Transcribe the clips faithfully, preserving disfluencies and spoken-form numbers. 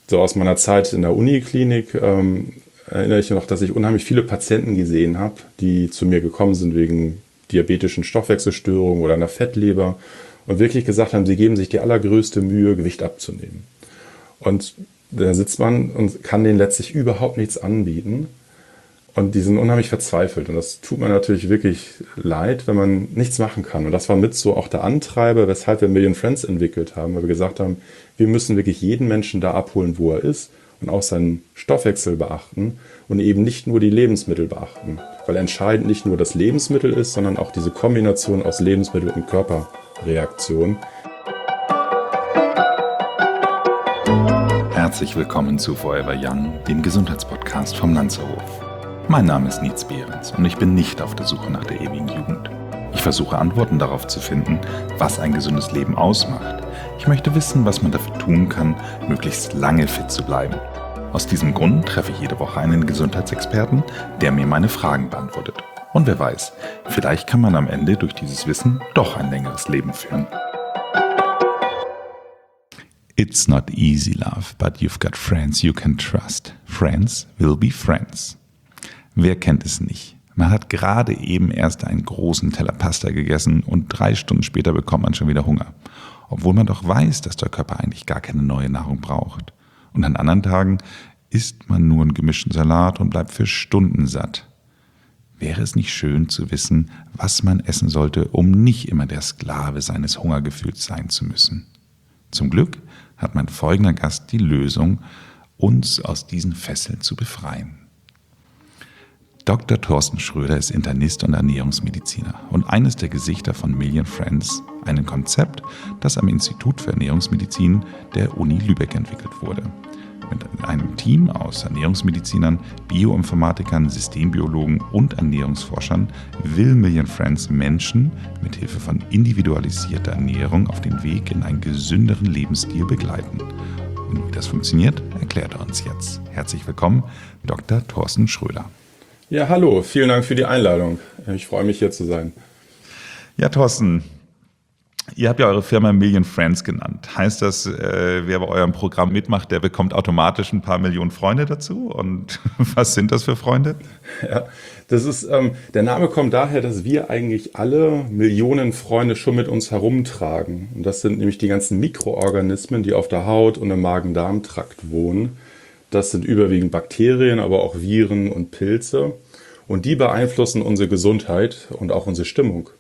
So aus meiner Zeit in der Uniklinik ähm, erinnere ich noch, dass ich unheimlich viele Patienten gesehen habe, die zu mir gekommen sind wegen diabetischen Stoffwechselstörungen oder einer Fettleber und wirklich gesagt haben, sie geben sich die allergrößte Mühe, Gewicht abzunehmen. Und da sitzt man und kann denen letztlich überhaupt nichts anbieten. Und die sind unheimlich verzweifelt. Und das tut mir natürlich wirklich leid, wenn man nichts machen kann. Und das war mit so auch der Antreiber, weshalb wir Million Friends entwickelt haben, weil wir gesagt haben, wir müssen wirklich jeden Menschen da abholen, wo er ist und auch seinen Stoffwechsel beachten und eben nicht nur die Lebensmittel beachten. Weil entscheidend nicht nur das Lebensmittel ist, sondern auch diese Kombination aus Lebensmittel und Körperreaktion. Herzlich willkommen zu Forever Young, dem Gesundheitspodcast vom Lanzerhof. Mein Name ist Nietz Behrens und ich bin nicht auf der Suche nach der ewigen Jugend. Ich versuche Antworten darauf zu finden, was ein gesundes Leben ausmacht. Ich möchte wissen, was man dafür tun kann, möglichst lange fit zu bleiben. Aus diesem Grund treffe ich jede Woche einen Gesundheitsexperten, der mir meine Fragen beantwortet. Und wer weiß, vielleicht kann man am Ende durch dieses Wissen doch ein längeres Leben führen. It's not easy, love, but you've got friends you can trust. Friends will be friends. Wer kennt es nicht? Man hat gerade eben erst einen großen Teller Pasta gegessen und drei Stunden später bekommt man schon wieder Hunger. Obwohl man doch weiß, dass der Körper eigentlich gar keine neue Nahrung braucht. Und an anderen Tagen isst man nur einen gemischten Salat und bleibt für Stunden satt. Wäre es nicht schön zu wissen, was man essen sollte, um nicht immer der Sklave seines Hungergefühls sein zu müssen? Zum Glück hat mein folgender Gast die Lösung, uns aus diesen Fesseln zu befreien. Doktor Thorsten Schröder ist Internist und Ernährungsmediziner und eines der Gesichter von Million Friends, einem Konzept, das am Institut für Ernährungsmedizin der Uni Lübeck entwickelt wurde. Mit einem Team aus Ernährungsmedizinern, Bioinformatikern, Systembiologen und Ernährungsforschern will Million Friends Menschen mit Hilfe von individualisierter Ernährung auf den Weg in einen gesünderen Lebensstil begleiten. Und wie das funktioniert, erklärt er uns jetzt. Herzlich willkommen, Doktor Thorsten Schröder. Ja, hallo, vielen Dank für die Einladung. Ich freue mich, hier zu sein. Ja, Thorsten, ihr habt ja eure Firma Million Friends genannt. Heißt das, äh, wer bei eurem Programm mitmacht, der bekommt automatisch ein paar Millionen Freunde dazu? Und was sind das für Freunde? Ja, das ist, ähm, der Name kommt daher, dass wir eigentlich alle Millionen Freunde schon mit uns herumtragen. Und das sind nämlich die ganzen Mikroorganismen, die auf der Haut und im Magen-Darm-Trakt wohnen. Das sind überwiegend Bakterien, aber auch Viren und Pilze. Und die beeinflussen unsere Gesundheit und auch unsere Stimmung.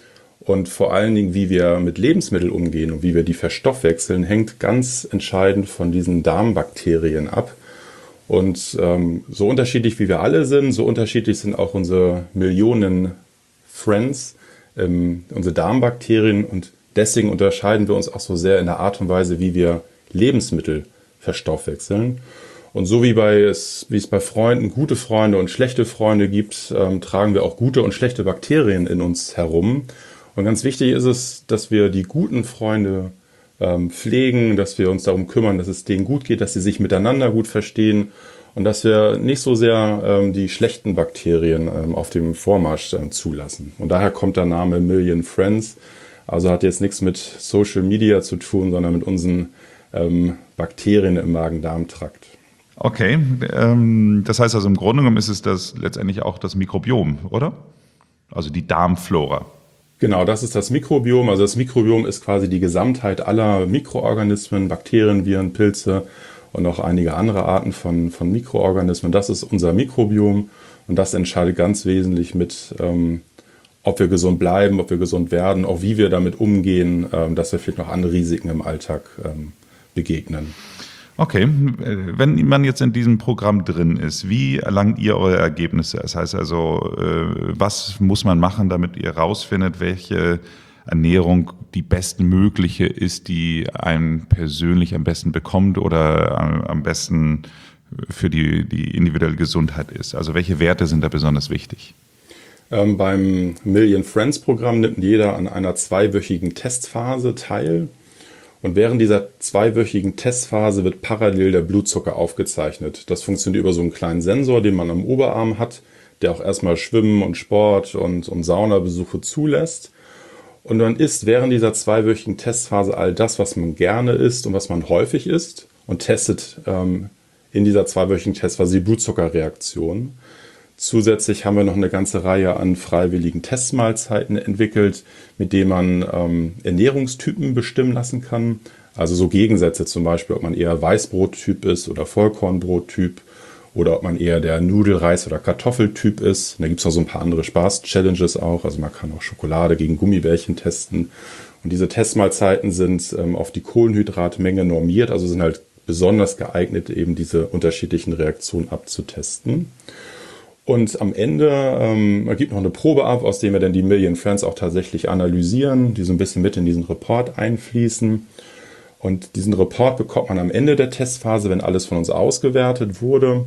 Und vor allen Dingen, wie wir mit Lebensmitteln umgehen und wie wir die verstoffwechseln, hängt ganz entscheidend von diesen Darmbakterien ab. Und ähm, so unterschiedlich wie wir alle sind, so unterschiedlich sind auch unsere Millionen Friends, ähm, unsere Darmbakterien. Und deswegen unterscheiden wir uns auch so sehr in der Art und Weise, wie wir Lebensmittel verstoffwechseln. Und so wie, bei es, wie es bei Freunden gute Freunde und schlechte Freunde gibt, ähm, tragen wir auch gute und schlechte Bakterien in uns herum. Und ganz wichtig ist es, dass wir die guten Freunde ähm, pflegen, dass wir uns darum kümmern, dass es denen gut geht, dass sie sich miteinander gut verstehen und dass wir nicht so sehr ähm, die schlechten Bakterien ähm, auf dem Vormarsch äh, zulassen. Und daher kommt der Name Million Friends. Also hat jetzt nichts mit Social Media zu tun, sondern mit unseren ähm, Bakterien im Magen-Darm-Trakt. Okay, ähm, das heißt also im Grunde genommen ist es das letztendlich auch das Mikrobiom, oder? Also die Darmflora. Genau, das ist das Mikrobiom. Also das Mikrobiom ist quasi die Gesamtheit aller Mikroorganismen, Bakterien, Viren, Pilze und auch einige andere Arten von, von Mikroorganismen. Das ist unser Mikrobiom und das entscheidet ganz wesentlich mit, ähm, ob wir gesund bleiben, ob wir gesund werden, auch wie wir damit umgehen, ähm, dass wir vielleicht noch andere Risiken im Alltag ähm, begegnen. Okay, wenn man jetzt in diesem Programm drin ist, wie erlangt ihr eure Ergebnisse? Das heißt also, was muss man machen, damit ihr rausfindet, welche Ernährung die bestmögliche ist, die einem persönlich am besten bekommt oder am besten für die, die individuelle Gesundheit ist? Also welche Werte sind da besonders wichtig? Ähm, beim Million Friends Programm nimmt jeder an einer zweiwöchigen Testphase teil. Und während dieser zweiwöchigen Testphase wird parallel der Blutzucker aufgezeichnet. Das funktioniert über so einen kleinen Sensor, den man am Oberarm hat, der auch erstmal Schwimmen und Sport und, und Saunabesuche zulässt. Und man isst während dieser zweiwöchigen Testphase all das, was man gerne isst und was man häufig isst. und testet ähm, in dieser zweiwöchigen Testphase die Blutzuckerreaktion. Zusätzlich haben wir noch eine ganze Reihe an freiwilligen Testmahlzeiten entwickelt, mit denen man ähm, Ernährungstypen bestimmen lassen kann. Also so Gegensätze zum Beispiel, ob man eher Weißbrottyp ist oder Vollkornbrottyp oder ob man eher der Nudel-, Reis- oder Kartoffeltyp ist. Und da gibt es noch so ein paar andere Spaß-Challenges auch. Also man kann auch Schokolade gegen Gummibärchen testen. Und diese Testmahlzeiten sind ähm, auf die Kohlenhydratmenge normiert, also sind halt besonders geeignet, eben diese unterschiedlichen Reaktionen abzutesten. Und am Ende ähm, man gibt noch eine Probe ab, aus der wir dann die Million Friends auch tatsächlich analysieren, die so ein bisschen mit in diesen Report einfließen. Und diesen Report bekommt man am Ende der Testphase, wenn alles von uns ausgewertet wurde.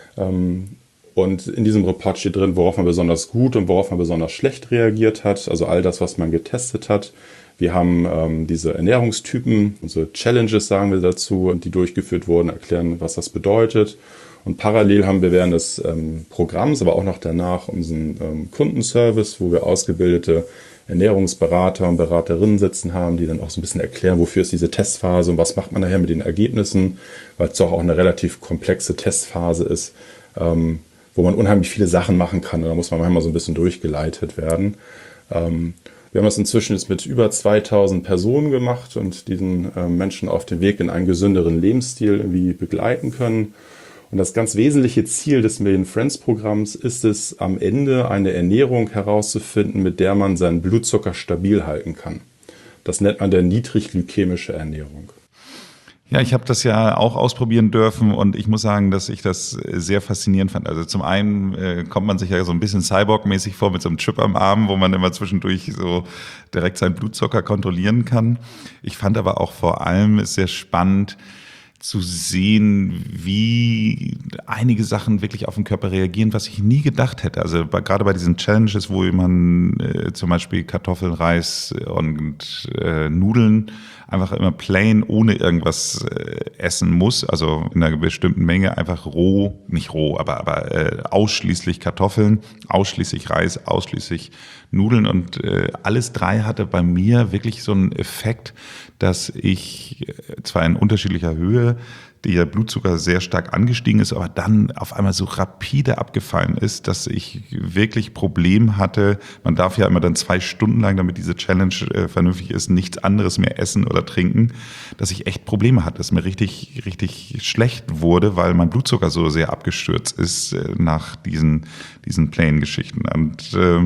Ähm, und in diesem Report steht drin, worauf man besonders gut und worauf man besonders schlecht reagiert hat. Also all das, was man getestet hat. Wir haben ähm, diese Ernährungstypen, unsere Challenges sagen wir dazu, die durchgeführt wurden, erklären, was das bedeutet. Und parallel haben wir während des ähm, Programms, aber auch noch danach unseren ähm, Kundenservice, wo wir ausgebildete Ernährungsberater und Beraterinnen sitzen haben, die dann auch so ein bisschen erklären, wofür ist diese Testphase und was macht man nachher mit den Ergebnissen, weil es doch auch eine relativ komplexe Testphase ist, ähm, wo man unheimlich viele Sachen machen kann. Und da muss man manchmal so ein bisschen durchgeleitet werden. Ähm, Wir haben das inzwischen jetzt mit über zweitausend Personen gemacht und diesen äh, Menschen auf dem Weg in einen gesünderen Lebensstil irgendwie begleiten können. Und das ganz wesentliche Ziel des Million Friends Programms ist es, am Ende eine Ernährung herauszufinden, mit der man seinen Blutzucker stabil halten kann. Das nennt man der niedrigglykämische Ernährung. Ja, ich habe das ja auch ausprobieren dürfen und ich muss sagen, dass ich das sehr faszinierend fand. Also zum einen äh, kommt man sich ja so ein bisschen Cyborg-mäßig vor mit so einem Chip am Arm, wo man immer zwischendurch so direkt seinen Blutzucker kontrollieren kann. Ich fand aber auch vor allem es sehr spannend zu sehen, wie einige Sachen wirklich auf den Körper reagieren, was ich nie gedacht hätte. Also bei, gerade bei diesen Challenges, wo man äh, zum Beispiel Kartoffeln, Reis und äh, Nudeln einfach immer plain, ohne irgendwas äh, essen muss, also in einer bestimmten Menge einfach roh, nicht roh, aber, aber äh, ausschließlich Kartoffeln, ausschließlich Reis, ausschließlich Nudeln und äh, alles drei hatte bei mir wirklich so einen Effekt, dass ich äh, zwar in unterschiedlicher Höhe der Blutzucker sehr stark angestiegen ist, aber dann auf einmal so rapide abgefallen ist, dass ich wirklich Problem hatte. Man darf ja immer dann zwei Stunden lang, damit diese Challenge äh, vernünftig ist, nichts anderes mehr essen oder trinken, dass ich echt Probleme hatte, dass mir richtig, richtig schlecht wurde, weil mein Blutzucker so sehr abgestürzt ist äh, nach diesen, diesen Plain-Geschichten. Und äh,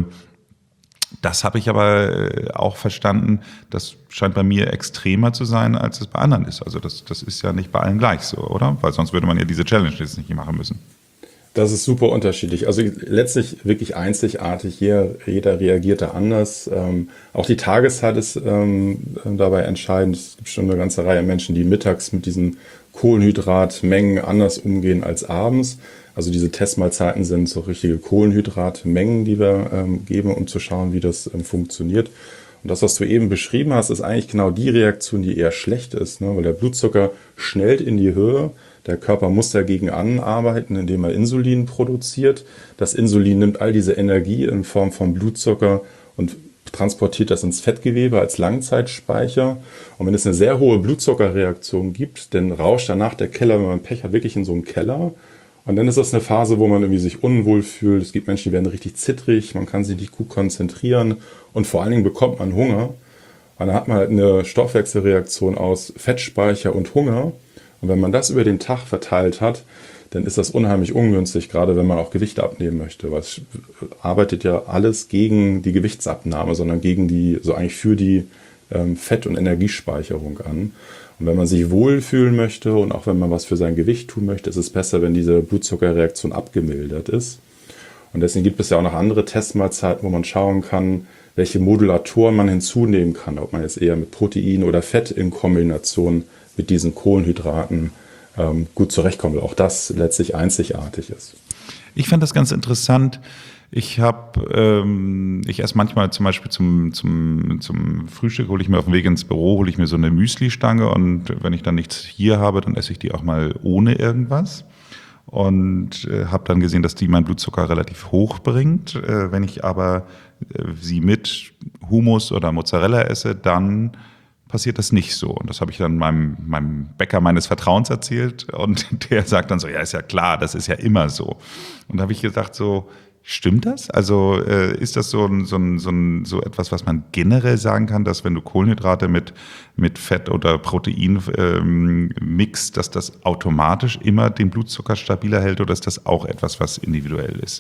das habe ich aber auch verstanden, das scheint bei mir extremer zu sein, als es bei anderen ist. Also das, das ist ja nicht bei allen gleich so, oder? Weil sonst würde man ja diese Challenge jetzt nicht machen müssen. Das ist super unterschiedlich. Also letztlich wirklich einzigartig. Jeder, jeder reagiert da anders. Ähm, auch die Tageszeit ist ähm, dabei entscheidend. Es gibt schon eine ganze Reihe Menschen, die mittags mit diesen Kohlenhydratmengen anders umgehen als abends. Also diese Testmahlzeiten sind so richtige Kohlenhydratmengen, die wir ähm, geben, um zu schauen, wie das ähm, funktioniert. Und das, was du eben beschrieben hast, ist eigentlich genau die Reaktion, die eher schlecht ist, ne? Weil der Blutzucker schnellt in die Höhe. Der Körper muss dagegen anarbeiten, indem er Insulin produziert. Das Insulin nimmt all diese Energie in Form von Blutzucker und transportiert das ins Fettgewebe als Langzeitspeicher. Und wenn es eine sehr hohe Blutzuckerreaktion gibt, dann rauscht danach der Keller, wenn man Pech hat, wirklich in so einen Keller. Und dann ist das eine Phase, wo man irgendwie sich unwohl fühlt. Es gibt Menschen, die werden richtig zittrig, man kann sich nicht gut konzentrieren und vor allen Dingen bekommt man Hunger. Und dann hat man halt eine Stoffwechselreaktion aus Fettspeicher und Hunger. Und wenn man das über den Tag verteilt hat, dann ist das unheimlich ungünstig, gerade wenn man auch Gewicht abnehmen möchte. Weil es arbeitet ja alles gegen die Gewichtsabnahme, sondern gegen die, so eigentlich für die ähm, Fett- und Energiespeicherung an. Und wenn man sich wohlfühlen möchte und auch wenn man was für sein Gewicht tun möchte, ist es besser, wenn diese Blutzuckerreaktion abgemildert ist. Und deswegen gibt es ja auch noch andere Testmahlzeiten, wo man schauen kann, welche Modulatoren man hinzunehmen kann. Ob man jetzt eher mit Protein oder Fett in Kombination mit diesen Kohlenhydraten ähm, gut zurechtkommt. Weil auch das letztlich einzigartig ist. Ich fand das ganz interessant. Ich habe, ähm, ich esse manchmal zum Beispiel zum, zum, zum Frühstück, hole ich mir auf dem Weg ins Büro, hole ich mir so eine Müsli-Stange und wenn ich dann nichts hier habe, dann esse ich die auch mal ohne irgendwas. Und äh, habe dann gesehen, dass die meinen Blutzucker relativ hoch bringt. Äh, wenn ich aber äh, sie mit Hummus oder Mozzarella esse, dann passiert das nicht so. Und das habe ich dann meinem, meinem Bäcker meines Vertrauens erzählt und der sagt dann so, ja, ist ja klar, das ist ja immer so. Und da habe ich gedacht so, stimmt das? Also äh, ist das so, ein, so, ein, so, ein, so etwas, was man generell sagen kann, dass wenn du Kohlenhydrate mit, mit Fett oder Protein ähm, mixt, dass das automatisch immer den Blutzucker stabiler hält oder ist das auch etwas, was individuell ist?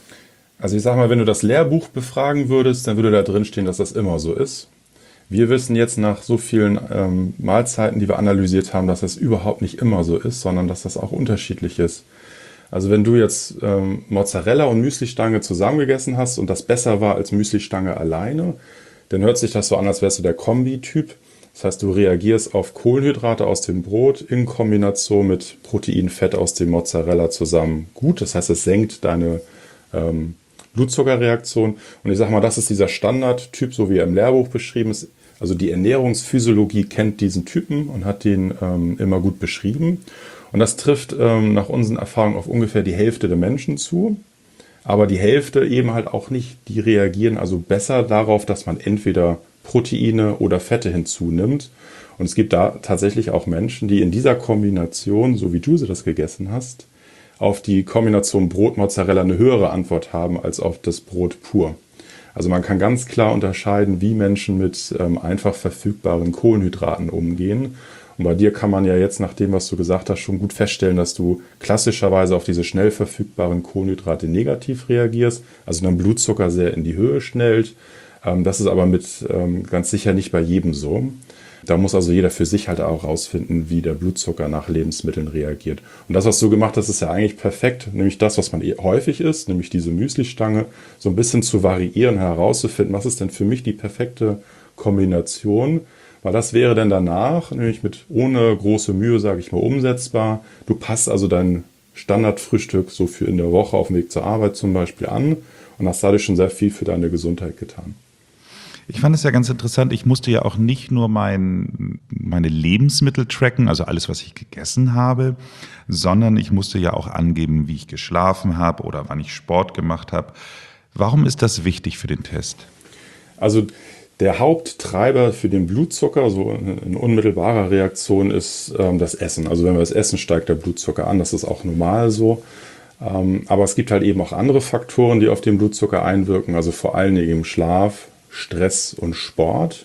Also ich sag mal, wenn du das Lehrbuch befragen würdest, dann würde da drin stehen, dass das immer so ist. Wir wissen jetzt nach so vielen ähm, Mahlzeiten, die wir analysiert haben, dass das überhaupt nicht immer so ist, sondern dass das auch unterschiedlich ist. Also wenn du jetzt ähm, Mozzarella und Müslistange zusammengegessen hast und das besser war als Müslistange alleine, dann hört sich das so an, als wärst du der Kombi-Typ. Das heißt, du reagierst auf Kohlenhydrate aus dem Brot in Kombination mit Proteinfett aus dem Mozzarella zusammen gut. Das heißt, es senkt deine ähm, Blutzuckerreaktion. Und ich sage mal, das ist dieser Standardtyp, so wie er im Lehrbuch beschrieben ist. Also die Ernährungsphysiologie kennt diesen Typen und hat den ähm, immer gut beschrieben. Und das trifft ähm, nach unseren Erfahrungen auf ungefähr die Hälfte der Menschen zu. Aber die Hälfte eben halt auch nicht. Die reagieren also besser darauf, dass man entweder Proteine oder Fette hinzunimmt. Und es gibt da tatsächlich auch Menschen, die in dieser Kombination, so wie du sie das gegessen hast, auf die Kombination Brot-Mozzarella eine höhere Antwort haben als auf das Brot pur. Also man kann ganz klar unterscheiden, wie Menschen mit ähm, einfach verfügbaren Kohlenhydraten umgehen. Und bei dir kann man ja jetzt, nach dem, was du gesagt hast, schon gut feststellen, dass du klassischerweise auf diese schnell verfügbaren Kohlenhydrate negativ reagierst, also dein Blutzucker sehr in die Höhe schnellt. Ähm, das ist aber mit ähm, ganz sicher nicht bei jedem so. Da muss also jeder für sich halt auch rausfinden, wie der Blutzucker nach Lebensmitteln reagiert. Und das, was du gemacht hast, ist ja eigentlich perfekt, nämlich das, was man eh häufig isst, nämlich diese Müslistange, so ein bisschen zu variieren, herauszufinden, was ist denn für mich die perfekte Kombination, weil das wäre dann danach, nämlich mit ohne große Mühe, sage ich mal, umsetzbar. Du passt also dein Standardfrühstück so für in der Woche auf dem Weg zur Arbeit zum Beispiel an und hast dadurch schon sehr viel für deine Gesundheit getan. Ich fand es ja ganz interessant, ich musste ja auch nicht nur mein, meine Lebensmittel tracken, also alles, was ich gegessen habe, sondern ich musste ja auch angeben, wie ich geschlafen habe oder wann ich Sport gemacht habe. Warum ist das wichtig für den Test? Also der Haupttreiber für den Blutzucker, so in unmittelbarer Reaktion, ist ähm, das Essen. Also wenn wir das essen, steigt der Blutzucker an, das ist auch normal so. Ähm, aber es gibt halt eben auch andere Faktoren, die auf den Blutzucker einwirken, also vor allen Dingen im Schlaf, Stress und Sport.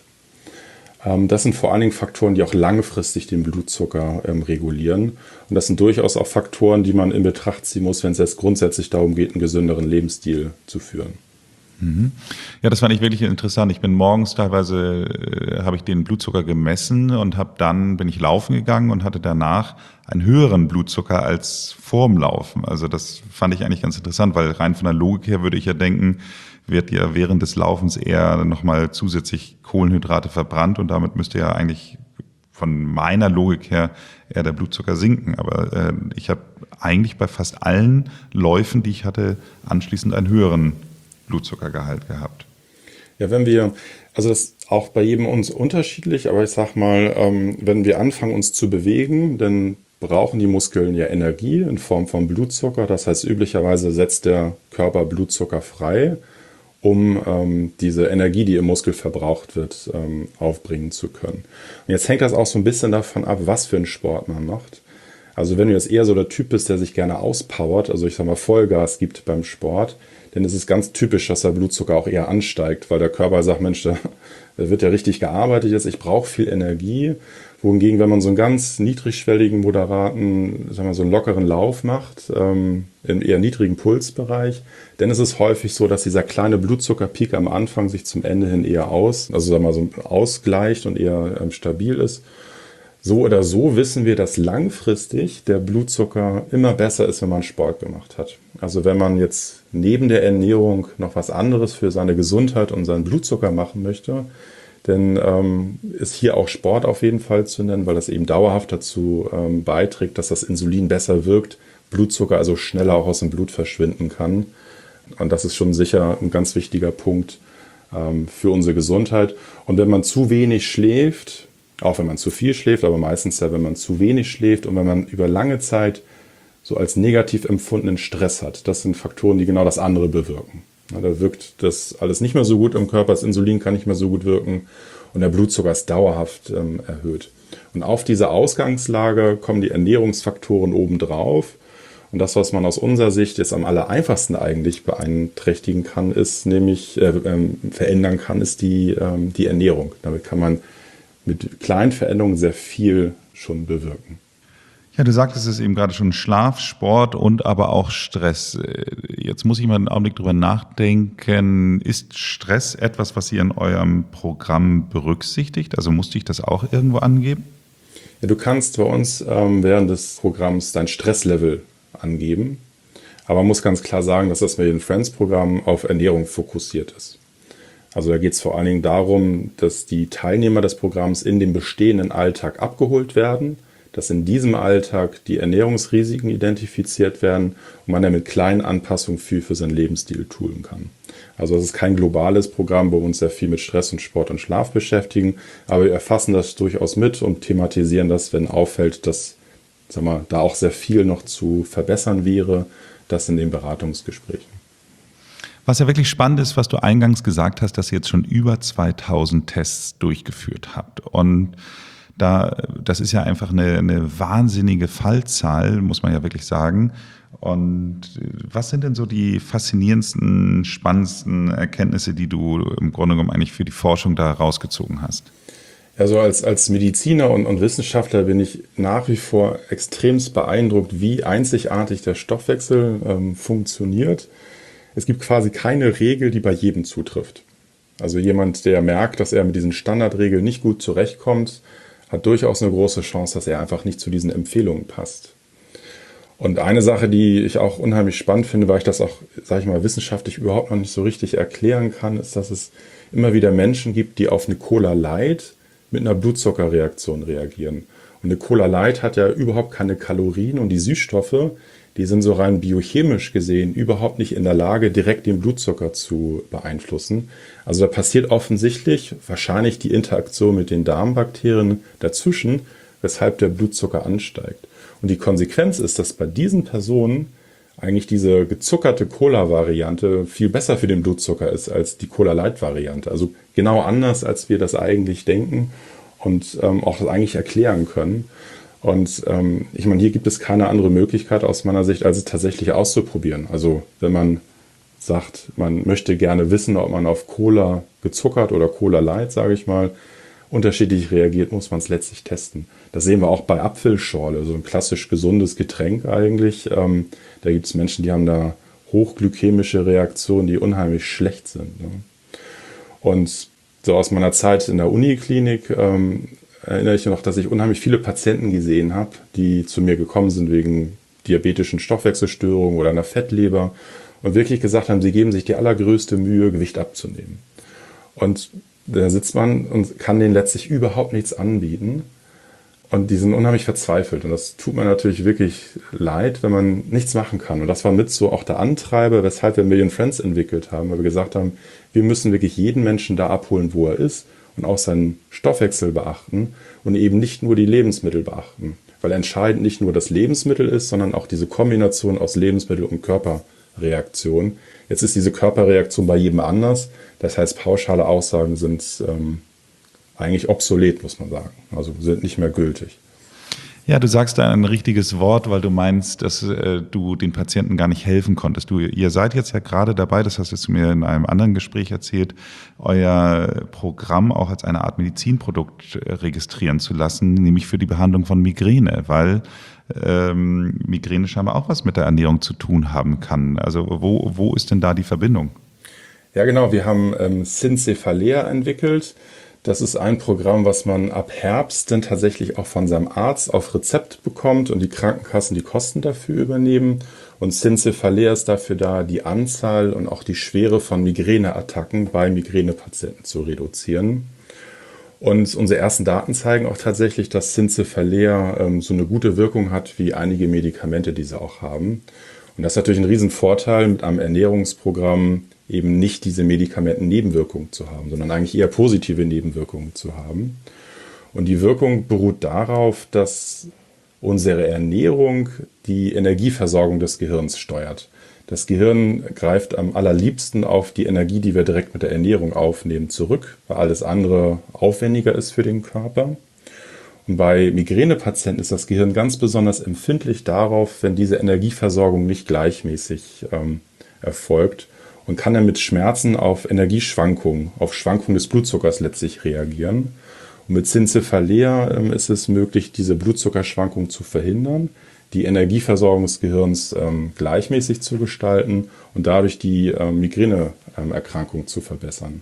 Ähm, das sind vor allen Dingen Faktoren, die auch langfristig den Blutzucker ähm, regulieren. Und das sind durchaus auch Faktoren, die man in Betracht ziehen muss, wenn es jetzt grundsätzlich darum geht, einen gesünderen Lebensstil zu führen. Ja, das fand ich wirklich interessant. Ich bin morgens teilweise, äh, habe ich den Blutzucker gemessen und habe dann, bin ich laufen gegangen und hatte danach einen höheren Blutzucker als vorm Laufen. Also das fand ich eigentlich ganz interessant, weil rein von der Logik her würde ich ja denken, wird ja während des Laufens eher nochmal zusätzlich Kohlenhydrate verbrannt und damit müsste ja eigentlich von meiner Logik her eher der Blutzucker sinken. Aber äh, ich habe eigentlich bei fast allen Läufen, die ich hatte, anschließend einen höheren Blutzuckergehalt gehabt. Ja, wenn wir, also das ist auch bei jedem uns unterschiedlich, aber ich sag mal, ähm, wenn wir anfangen uns zu bewegen, dann brauchen die Muskeln ja Energie in Form von Blutzucker. Das heißt, üblicherweise setzt der Körper Blutzucker frei, um ähm, diese Energie, die im Muskel verbraucht wird, ähm, aufbringen zu können. Und jetzt hängt das auch so ein bisschen davon ab, was für einen Sport man macht. Also wenn du jetzt eher so der Typ bist, der sich gerne auspowert, also ich sag mal Vollgas gibt beim Sport, dann ist es ganz typisch, dass der Blutzucker auch eher ansteigt, weil der Körper sagt, Mensch, da wird ja richtig gearbeitet jetzt, ich brauche viel Energie. Wohingegen, wenn man so einen ganz niedrigschwelligen, moderaten, sagen wir so einen lockeren Lauf macht, ähm, im eher niedrigen Pulsbereich, dann ist es häufig so, dass dieser kleine Blutzuckerpeak am Anfang sich zum Ende hin eher aus, also sagen wir mal so ausgleicht und eher ähm, stabil ist. So oder so wissen wir, dass langfristig der Blutzucker immer besser ist, wenn man Sport gemacht hat. Also wenn man jetzt neben der Ernährung noch was anderes für seine Gesundheit und seinen Blutzucker machen möchte, dann ähm, ist hier auch Sport auf jeden Fall zu nennen, weil das eben dauerhaft dazu ähm, beiträgt, dass das Insulin besser wirkt, Blutzucker also schneller auch aus dem Blut verschwinden kann. Und das ist schon sicher ein ganz wichtiger Punkt ähm, für unsere Gesundheit. Und wenn man zu wenig schläft, auch wenn man zu viel schläft, aber meistens ja, wenn man zu wenig schläft und wenn man über lange Zeit so als negativ empfundenen Stress hat, das sind Faktoren, die genau das andere bewirken. Ja, da wirkt das alles nicht mehr so gut im Körper, das Insulin kann nicht mehr so gut wirken und der Blutzucker ist dauerhaft ähm, erhöht. Und auf diese Ausgangslage kommen die Ernährungsfaktoren obendrauf. Und das, was man aus unserer Sicht jetzt am aller einfachsten eigentlich beeinträchtigen kann, ist nämlich, äh, ähm, verändern kann, ist die, ähm, die Ernährung. Damit kann man mit kleinen Veränderungen sehr viel schon bewirken. Ja, du sagtest es eben gerade schon, Schlaf, Sport und aber auch Stress. Jetzt muss ich mal einen Augenblick drüber nachdenken. Ist Stress etwas, was ihr in eurem Programm berücksichtigt? Also musste ich das auch irgendwo angeben? Ja, du kannst bei uns ähm, während des Programms dein Stresslevel angeben. Aber man muss ganz klar sagen, dass das Million Friends Programm auf Ernährung fokussiert ist. Also da geht es vor allen Dingen darum, dass die Teilnehmer des Programms in dem bestehenden Alltag abgeholt werden, dass in diesem Alltag die Ernährungsrisiken identifiziert werden und man dann mit kleinen Anpassungen viel für seinen Lebensstil tun kann. Also es ist kein globales Programm, wo wir uns sehr viel mit Stress und Sport und Schlaf beschäftigen, aber wir erfassen das durchaus mit und thematisieren das, wenn auffällt, dass, sag mal, da auch sehr viel noch zu verbessern wäre, das in den Beratungsgesprächen. Was ja wirklich spannend ist, was du eingangs gesagt hast, dass ihr jetzt schon über zweitausend Tests durchgeführt habt. Und da, das ist ja einfach eine, eine wahnsinnige Fallzahl, muss man ja wirklich sagen. Und was sind denn so die faszinierendsten, spannendsten Erkenntnisse, die du im Grunde genommen eigentlich für die Forschung da rausgezogen hast? Also als, als Mediziner und, und Wissenschaftler bin ich nach wie vor extremst beeindruckt, wie einzigartig der Stoffwechsel ähm, funktioniert. Es gibt quasi keine Regel, die bei jedem zutrifft. Also jemand, der merkt, dass er mit diesen Standardregeln nicht gut zurechtkommt, hat durchaus eine große Chance, dass er einfach nicht zu diesen Empfehlungen passt. Und eine Sache, die ich auch unheimlich spannend finde, weil ich das auch, sage ich mal, wissenschaftlich überhaupt noch nicht so richtig erklären kann, ist, dass es immer wieder Menschen gibt, die auf eine Cola Light mit einer Blutzuckerreaktion reagieren. Und eine Cola Light hat ja überhaupt keine Kalorien und die Süßstoffe, die sind so rein biochemisch gesehen überhaupt nicht in der Lage, direkt den Blutzucker zu beeinflussen. Also da passiert offensichtlich wahrscheinlich die Interaktion mit den Darmbakterien dazwischen, weshalb der Blutzucker ansteigt. Und die Konsequenz ist, dass bei diesen Personen eigentlich diese gezuckerte Cola-Variante viel besser für den Blutzucker ist als die Cola-Light-Variante. Also genau anders, als wir das eigentlich denken und ähm, auch das eigentlich erklären können. Und ähm, ich meine, hier gibt es keine andere Möglichkeit aus meiner Sicht, als es tatsächlich auszuprobieren. Also wenn man sagt, man möchte gerne wissen, ob man auf Cola gezuckert oder Cola Light, sage ich mal, unterschiedlich reagiert, muss man es letztlich testen. Das sehen wir auch bei Apfelschorle, so ein klassisch gesundes Getränk eigentlich. Ähm, da gibt es Menschen, die haben da hochglykämische Reaktionen, die unheimlich schlecht sind. Ne? Und so aus meiner Zeit in der Uniklinik ähm, erinnere ich noch, dass ich unheimlich viele Patienten gesehen habe, die zu mir gekommen sind wegen diabetischen Stoffwechselstörungen oder einer Fettleber und wirklich gesagt haben, sie geben sich die allergrößte Mühe, Gewicht abzunehmen. Und da sitzt man und kann denen letztlich überhaupt nichts anbieten. Und die sind unheimlich verzweifelt. Und das tut mir natürlich wirklich leid, wenn man nichts machen kann. Und das war mit so auch der Antreiber, weshalb wir Million Friends entwickelt haben, weil wir gesagt haben, wir müssen wirklich jeden Menschen da abholen, wo er ist und auch seinen Stoffwechsel beachten und eben nicht nur die Lebensmittel beachten. Weil entscheidend nicht nur das Lebensmittel ist, sondern auch diese Kombination aus Lebensmittel und Körperreaktion. Jetzt ist diese Körperreaktion bei jedem anders. Das heißt, pauschale Aussagen sind ähm, eigentlich obsolet, muss man sagen. Also sind nicht mehr gültig. Ja, du sagst da ein richtiges Wort, weil du meinst, dass äh, du den Patienten gar nicht helfen konntest. Du, ihr seid jetzt ja gerade dabei, das hast du mir in einem anderen Gespräch erzählt, euer Programm auch als eine Art Medizinprodukt äh, registrieren zu lassen, nämlich für die Behandlung von Migräne, weil ähm, Migräne scheinbar auch was mit der Ernährung zu tun haben kann. Also wo, wo ist denn da die Verbindung? Ja, genau. Wir haben ähm, Syncephalea entwickelt. Das ist ein Programm, was man ab Herbst dann tatsächlich auch von seinem Arzt auf Rezept bekommt und die Krankenkassen die Kosten dafür übernehmen. Und Syncephalea ist dafür da, die Anzahl und auch die Schwere von Migräneattacken bei Migränepatienten zu reduzieren. Und unsere ersten Daten zeigen auch tatsächlich, dass Syncephalea ähm, so eine gute Wirkung hat wie einige Medikamente, die sie auch haben. Und das ist natürlich ein Riesenvorteil, mit einem Ernährungsprogramm eben nicht diese Medikamenten-Nebenwirkungen zu haben, sondern eigentlich eher positive Nebenwirkungen zu haben. Und die Wirkung beruht darauf, dass unsere Ernährung die Energieversorgung des Gehirns steuert. Das Gehirn greift am allerliebsten auf die Energie, die wir direkt mit der Ernährung aufnehmen, zurück, weil alles andere aufwendiger ist für den Körper. Und bei Migränepatienten ist das Gehirn ganz besonders empfindlich darauf, wenn diese Energieversorgung nicht gleichmäßig ähm, erfolgt und kann dann mit Schmerzen auf Energieschwankungen, auf Schwankungen des Blutzuckers letztlich reagieren. Und mit Zincephalea ähm, ist es möglich, diese Blutzuckerschwankungen zu verhindern, die Energieversorgung des Gehirns ähm, gleichmäßig zu gestalten und dadurch die ähm, Migräneerkrankung ähm, zu verbessern.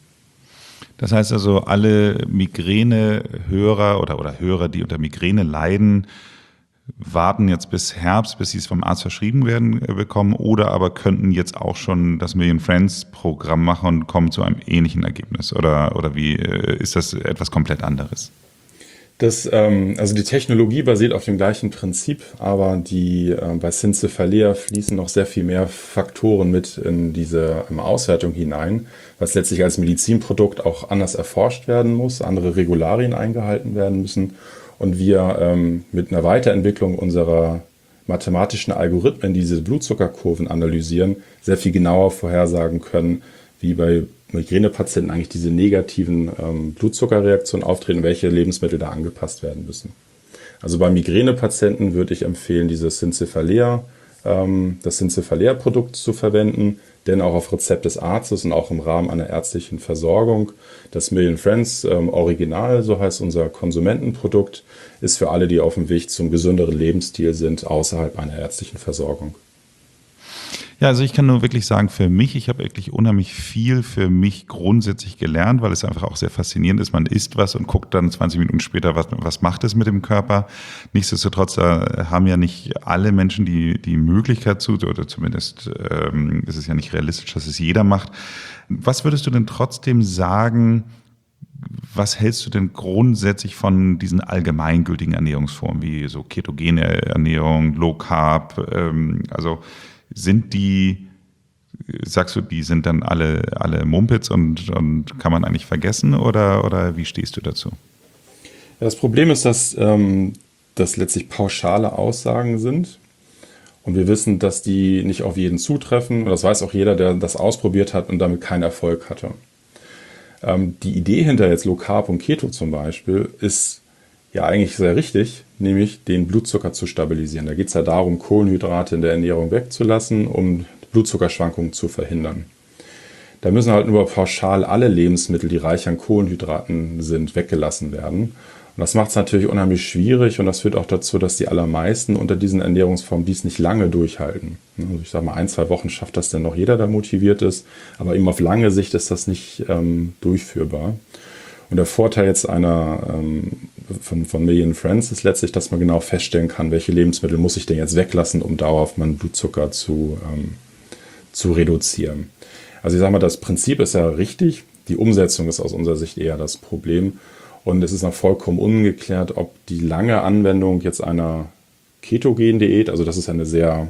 Das heißt also, alle Migränehörer oder, oder Hörer, die unter Migräne leiden, warten jetzt bis Herbst, bis sie es vom Arzt verschrieben werden äh, bekommen, oder aber könnten jetzt auch schon das Million Friends Programm machen und kommen zu einem ähnlichen Ergebnis? Oder, oder wie äh, ist das etwas komplett anderes? Das, ähm, also die Technologie basiert auf dem gleichen Prinzip, aber die, äh, bei Zincephalea fließen noch sehr viel mehr Faktoren mit in diese ähm, Auswertung hinein, was letztlich als Medizinprodukt auch anders erforscht werden muss, andere Regularien eingehalten werden müssen und wir ähm, mit einer Weiterentwicklung unserer mathematischen Algorithmen, die diese Blutzuckerkurven analysieren, sehr viel genauer vorhersagen können, wie bei Migränepatienten eigentlich diese negativen ähm, Blutzuckerreaktionen auftreten, welche Lebensmittel da angepasst werden müssen. Also bei Migränepatienten würde ich empfehlen, dieses Zincephalea, ähm, das Zincephalea-Produkt zu verwenden, denn auch auf Rezept des Arztes und auch im Rahmen einer ärztlichen Versorgung. Das Million Friends ähm, Original, so heißt unser Konsumentenprodukt, ist für alle, die auf dem Weg zum gesünderen Lebensstil sind, außerhalb einer ärztlichen Versorgung. Ja, also ich kann nur wirklich sagen, für mich, ich habe wirklich unheimlich viel für mich grundsätzlich gelernt, weil es einfach auch sehr faszinierend ist. Man isst was und guckt dann zwanzig Minuten später, was, was macht es mit dem Körper. Nichtsdestotrotz da haben ja nicht alle Menschen die, die Möglichkeit zu, oder zumindest ähm, ist es ja nicht realistisch, dass es jeder macht. Was würdest du denn trotzdem sagen, was hältst du denn grundsätzlich von diesen allgemeingültigen Ernährungsformen, wie so ketogene Ernährung, Low Carb, ähm, also sind die, sagst du, die sind dann alle, alle Mumpitz und, und kann man eigentlich vergessen, oder, oder wie stehst du dazu? Ja, das Problem ist, dass ähm, das letztlich pauschale Aussagen sind und wir wissen, dass die nicht auf jeden zutreffen und das weiß auch jeder, der das ausprobiert hat und damit keinen Erfolg hatte. Ähm, die Idee hinter jetzt Low Carb und Keto zum Beispiel ist ja eigentlich sehr richtig, nämlich den Blutzucker zu stabilisieren. Da geht es ja darum, Kohlenhydrate in der Ernährung wegzulassen, um Blutzuckerschwankungen zu verhindern. Da müssen halt nur pauschal alle Lebensmittel, die reich an Kohlenhydraten sind, weggelassen werden. Und das macht es natürlich unheimlich schwierig und das führt auch dazu, dass die allermeisten unter diesen Ernährungsformen dies nicht lange durchhalten. Also ich sage mal, ein, zwei Wochen schafft das dann noch jeder, der motiviert ist, aber eben auf lange Sicht ist das nicht ähm, durchführbar. Und der Vorteil jetzt einer ähm, von, von Million Friends ist letztlich, dass man genau feststellen kann, welche Lebensmittel muss ich denn jetzt weglassen, um dauerhaft meinen Blutzucker zu, ähm, zu reduzieren. Also ich sage mal, das Prinzip ist ja richtig, die Umsetzung ist aus unserer Sicht eher das Problem. Und es ist noch vollkommen ungeklärt, ob die lange Anwendung jetzt einer Ketogen-Diät, also das ist eine sehr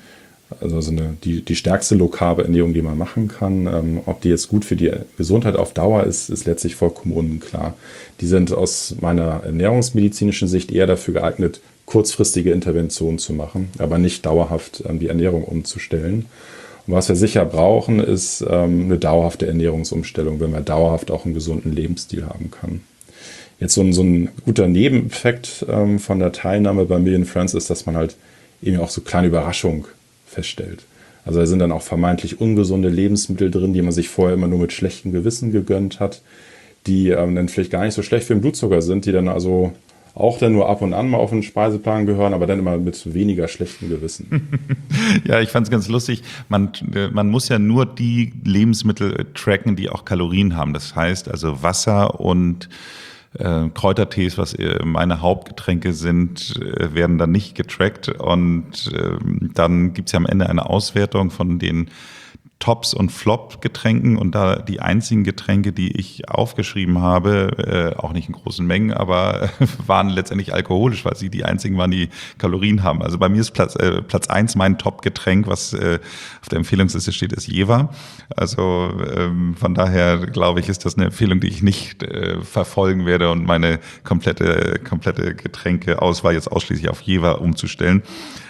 Also so eine, die, die stärkste lokale Ernährung, die man machen kann. Ähm, ob die jetzt gut für die Gesundheit auf Dauer ist, ist letztlich vollkommen unklar. Die sind aus meiner ernährungsmedizinischen Sicht eher dafür geeignet, kurzfristige Interventionen zu machen, aber nicht dauerhaft ähm, die Ernährung umzustellen. Und was wir sicher brauchen, ist ähm, eine dauerhafte Ernährungsumstellung, wenn man dauerhaft auch einen gesunden Lebensstil haben kann. Jetzt so ein, so ein guter Nebeneffekt ähm, von der Teilnahme bei Million Friends ist, dass man halt eben auch so kleine Überraschungen feststellt. Also da sind dann auch vermeintlich ungesunde Lebensmittel drin, die man sich vorher immer nur mit schlechtem Gewissen gegönnt hat, die ähm, dann vielleicht gar nicht so schlecht für den Blutzucker sind, die dann also auch dann nur ab und an mal auf den Speiseplan gehören, aber dann immer mit weniger schlechtem Gewissen. Ja, ich fand es ganz lustig. Man, man muss ja nur die Lebensmittel tracken, die auch Kalorien haben. Das heißt also Wasser und Äh, Kräutertees, was äh, meine Hauptgetränke sind, äh, werden dann nicht getrackt und äh, dann gibt es ja am Ende eine Auswertung von den Tops- und Flop-Getränken und da die einzigen Getränke, die ich aufgeschrieben habe, äh, auch nicht in großen Mengen, aber waren letztendlich alkoholisch, weil sie die einzigen waren, die Kalorien haben. Also bei mir ist Platz, äh, Platz eins mein Top-Getränk, was äh, auf der Empfehlungsliste steht, ist Jever. Also ähm, von daher glaube ich, ist das eine Empfehlung, die ich nicht äh, verfolgen werde und meine komplette, komplette Getränkeauswahl jetzt ausschließlich auf Jever umzustellen.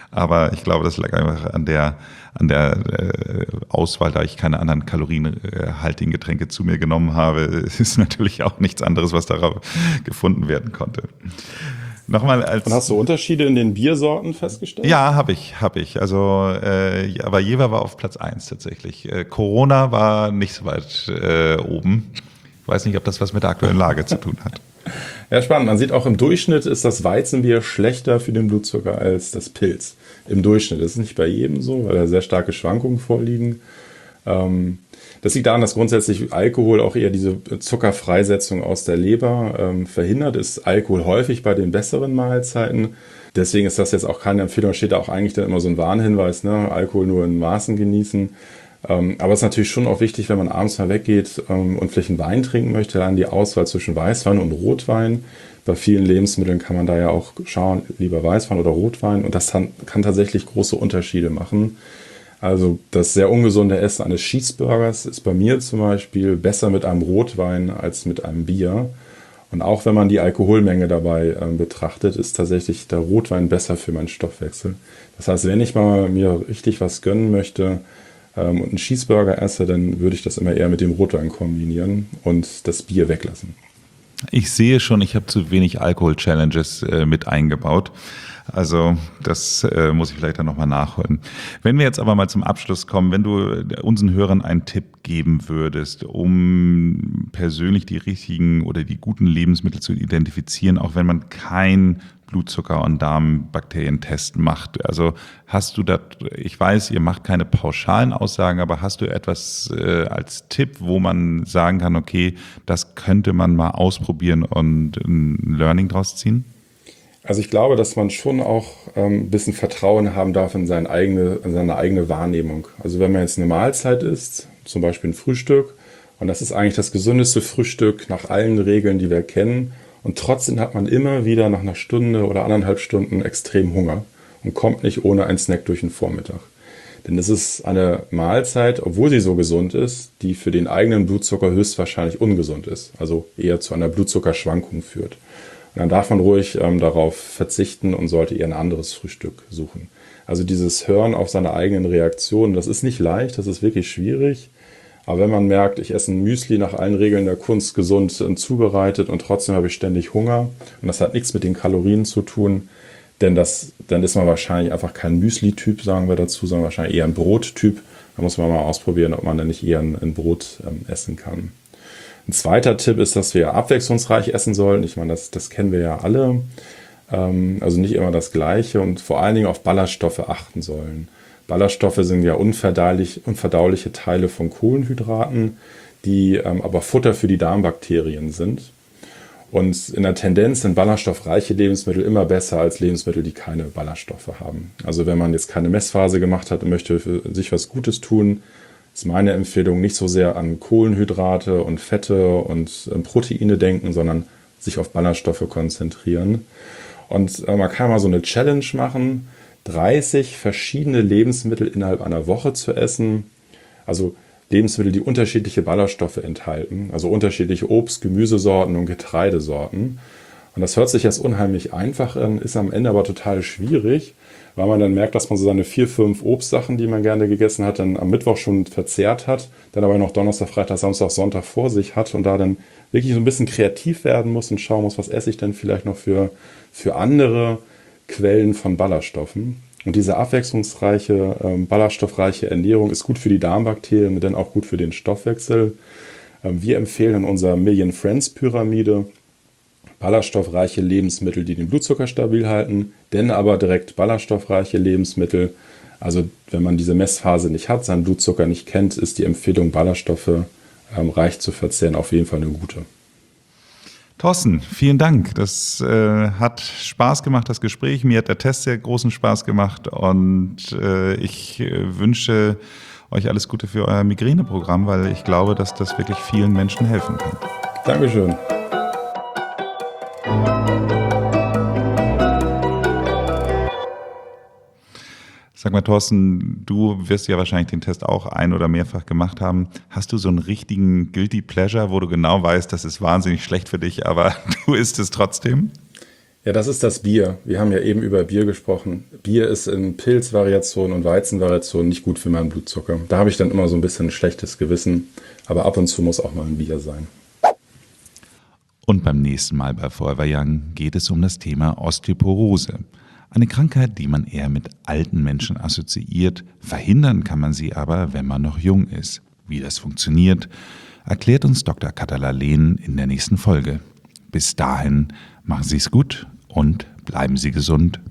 Aber ich glaube, das lag einfach an der, an der äh, Auswahl, da ich keine anderen kalorienhaltigen Getränke zu mir genommen habe. Es ist natürlich auch nichts anderes, was darauf gefunden werden konnte. Nochmal als Und hast du Unterschiede in den Biersorten festgestellt? Ja, habe ich, habe ich. Also, äh, aber Jever war auf Platz eins tatsächlich. Äh, Corona war nicht so weit äh, oben. Ich weiß nicht, ob das was mit der aktuellen Lage zu tun hat. Ja, spannend. Man sieht auch im Durchschnitt ist das Weizenbier schlechter für den Blutzucker als das Pils. Im Durchschnitt. Das ist nicht bei jedem so, weil da sehr starke Schwankungen vorliegen. Ähm, das liegt daran, dass grundsätzlich Alkohol auch eher diese Zuckerfreisetzung aus der Leber ähm, verhindert. Ist Alkohol häufig bei den besseren Mahlzeiten. Deswegen ist das jetzt auch keine Empfehlung. Steht da auch eigentlich dann immer so ein Warnhinweis, ne? Alkohol nur in Maßen genießen. Ähm, aber es ist natürlich schon auch wichtig, wenn man abends mal weggeht ähm, und vielleicht einen Wein trinken möchte, dann die Auswahl zwischen Weißwein und Rotwein. Bei vielen Lebensmitteln kann man da ja auch schauen, lieber Weißwein oder Rotwein. Und das kann, kann tatsächlich große Unterschiede machen. Also das sehr ungesunde Essen eines Cheeseburgers ist bei mir zum Beispiel besser mit einem Rotwein als mit einem Bier. Und auch wenn man die Alkoholmenge dabei äh, betrachtet, ist tatsächlich der Rotwein besser für meinen Stoffwechsel. Das heißt, wenn ich mal mir richtig was gönnen möchte ähm, und einen Cheeseburger esse, dann würde ich das immer eher mit dem Rotwein kombinieren und das Bier weglassen. Ich sehe schon, ich habe zu wenig Alkohol-Challenges äh, mit eingebaut. Also das äh, muss ich vielleicht dann nochmal nachholen. Wenn wir jetzt aber mal zum Abschluss kommen, wenn du unseren Hörern einen Tipp geben würdest, um persönlich die richtigen oder die guten Lebensmittel zu identifizieren, auch wenn man kein Blutzucker- und Darmbakterientest macht. Also hast du da, ich weiß, ihr macht keine pauschalen Aussagen, aber hast du etwas äh, als Tipp, wo man sagen kann, okay, das könnte man mal ausprobieren und ein Learning draus ziehen? Also ich glaube, dass man schon auch ähm, ein bisschen Vertrauen haben darf in seine eigene, in seine eigene Wahrnehmung. Also wenn man jetzt eine Mahlzeit isst, zum Beispiel ein Frühstück, und das ist eigentlich das gesündeste Frühstück nach allen Regeln, die wir kennen, und trotzdem hat man immer wieder nach einer Stunde oder anderthalb Stunden extrem Hunger und kommt nicht ohne einen Snack durch den Vormittag. Denn es ist eine Mahlzeit, obwohl sie so gesund ist, die für den eigenen Blutzucker höchstwahrscheinlich ungesund ist, also eher zu einer Blutzuckerschwankung führt. Und dann darf man ruhig ähm, darauf verzichten und sollte eher ein anderes Frühstück suchen. Also dieses Hören auf seine eigenen Reaktionen, das ist nicht leicht, das ist wirklich schwierig. Aber wenn man merkt, ich esse ein Müsli nach allen Regeln der Kunst gesund äh, zubereitet und trotzdem habe ich ständig Hunger und das hat nichts mit den Kalorien zu tun, denn das, dann ist man wahrscheinlich einfach kein Müsli-Typ, sagen wir dazu, sondern wahrscheinlich eher ein Brot-Typ. Da muss man mal ausprobieren, ob man dann nicht eher ein, ein Brot ähm, essen kann. Ein zweiter Tipp ist, dass wir abwechslungsreich essen sollen. Ich meine, das, das kennen wir ja alle. Ähm, also nicht immer das Gleiche und vor allen Dingen auf Ballaststoffe achten sollen. Ballaststoffe sind ja unverdaulich, unverdauliche Teile von Kohlenhydraten, die ähm, aber Futter für die Darmbakterien sind. Und in der Tendenz sind ballaststoffreiche Lebensmittel immer besser als Lebensmittel, die keine Ballaststoffe haben. Also wenn man jetzt keine Messphase gemacht hat und möchte für sich was Gutes tun, ist meine Empfehlung, nicht so sehr an Kohlenhydrate und Fette und äh, Proteine denken, sondern sich auf Ballaststoffe konzentrieren. Und äh, man kann mal so eine Challenge machen, dreißig verschiedene Lebensmittel innerhalb einer Woche zu essen. Also Lebensmittel, die unterschiedliche Ballaststoffe enthalten, also unterschiedliche Obst-, Gemüsesorten und Getreidesorten. Und das hört sich jetzt unheimlich einfach an, ist am Ende aber total schwierig, weil man dann merkt, dass man so seine vier, fünf Obstsachen, die man gerne gegessen hat, dann am Mittwoch schon verzehrt hat, dann aber noch Donnerstag, Freitag, Samstag, Sonntag vor sich hat und da dann wirklich so ein bisschen kreativ werden muss und schauen muss, was esse ich denn vielleicht noch für, für andere Quellen von Ballaststoffen. Und diese abwechslungsreiche, ähm, ballaststoffreiche Ernährung ist gut für die Darmbakterien und dann auch gut für den Stoffwechsel. Ähm, wir empfehlen in unserer Million Friends Pyramide ballaststoffreiche Lebensmittel, die den Blutzucker stabil halten, denn aber direkt ballaststoffreiche Lebensmittel. Also wenn man diese Messphase nicht hat, seinen Blutzucker nicht kennt, ist die Empfehlung, Ballaststoffe ähm, reich zu verzehren, auf jeden Fall eine gute. Thorsten, vielen Dank. Das äh, hat Spaß gemacht, das Gespräch. Mir hat der Test sehr großen Spaß gemacht und äh, ich äh, wünsche euch alles Gute für euer Migräneprogramm, weil ich glaube, dass das wirklich vielen Menschen helfen kann. Dankeschön. Sag mal, Thorsten, du wirst ja wahrscheinlich den Test auch ein- oder mehrfach gemacht haben. Hast du so einen richtigen Guilty Pleasure, wo du genau weißt, das ist wahnsinnig schlecht für dich, aber du isst es trotzdem? Ja, das ist das Bier. Wir haben ja eben über Bier gesprochen. Bier ist in Pilzvariationen und Weizenvariationen nicht gut für meinen Blutzucker. Da habe ich dann immer so ein bisschen ein schlechtes Gewissen. Aber ab und zu muss auch mal ein Bier sein. Und beim nächsten Mal bei Forever Young geht es um das Thema Osteoporose. Eine Krankheit, die man eher mit alten Menschen assoziiert. Verhindern kann man sie aber, wenn man noch jung ist. Wie das funktioniert, erklärt uns Doktor Katala Lehn in der nächsten Folge. Bis dahin, machen Sie es gut und bleiben Sie gesund.